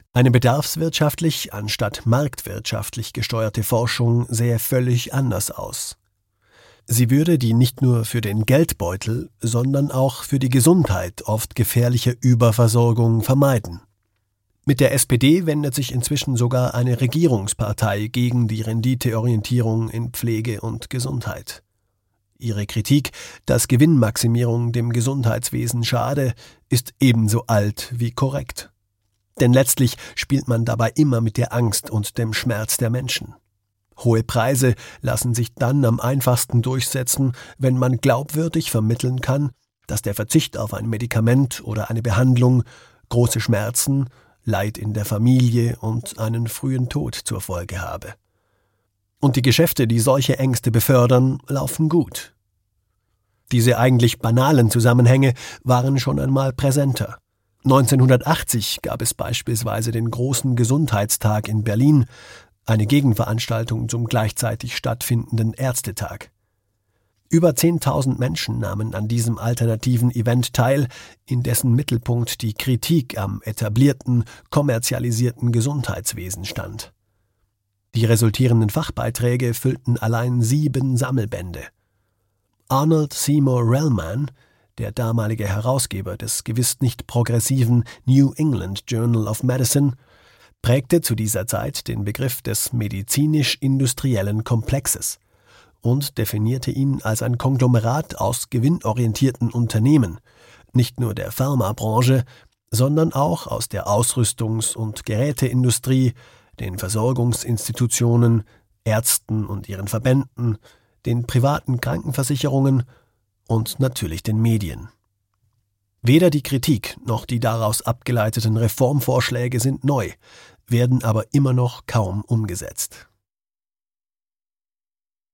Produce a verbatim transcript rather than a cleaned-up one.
Eine bedarfswirtschaftlich anstatt marktwirtschaftlich gesteuerte Forschung sähe völlig anders aus. Sie würde die nicht nur für den Geldbeutel, sondern auch für die Gesundheit oft gefährliche Überversorgung vermeiden. Mit der S P D wendet sich inzwischen sogar eine Regierungspartei gegen die Renditeorientierung in Pflege und Gesundheit. Ihre Kritik, dass Gewinnmaximierung dem Gesundheitswesen schade, ist ebenso alt wie korrekt. Denn letztlich spielt man dabei immer mit der Angst und dem Schmerz der Menschen. Hohe Preise lassen sich dann am einfachsten durchsetzen, wenn man glaubwürdig vermitteln kann, dass der Verzicht auf ein Medikament oder eine Behandlung große Schmerzen, Leid in der Familie und einen frühen Tod zur Folge habe. Und die Geschäfte, die solche Ängste befördern, laufen gut. Diese eigentlich banalen Zusammenhänge waren schon einmal präsenter. neunzehnhundertachtzig gab es beispielsweise den großen Gesundheitstag in Berlin, eine Gegenveranstaltung zum gleichzeitig stattfindenden Ärztetag. Über zehntausend Menschen nahmen an diesem alternativen Event teil, in dessen Mittelpunkt die Kritik am etablierten, kommerzialisierten Gesundheitswesen stand. Die resultierenden Fachbeiträge füllten allein sieben Sammelbände. Arnold Seymour Relman, der damalige Herausgeber des gewiss nicht progressiven New England Journal of Medicine, prägte zu dieser Zeit den Begriff des medizinisch-industriellen Komplexes und definierte ihn als ein Konglomerat aus gewinnorientierten Unternehmen, nicht nur der Pharmabranche, sondern auch aus der Ausrüstungs- und Geräteindustrie, den Versorgungsinstitutionen, Ärzten und ihren Verbänden, den privaten Krankenversicherungen und natürlich den Medien. Weder die Kritik noch die daraus abgeleiteten Reformvorschläge sind neu, werden aber immer noch kaum umgesetzt.